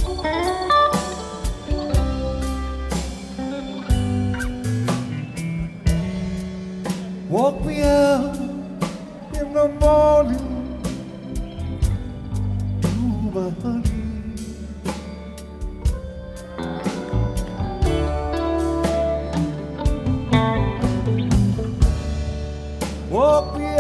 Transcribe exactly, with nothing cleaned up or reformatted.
Walk me out in the morning to my honey. Walk me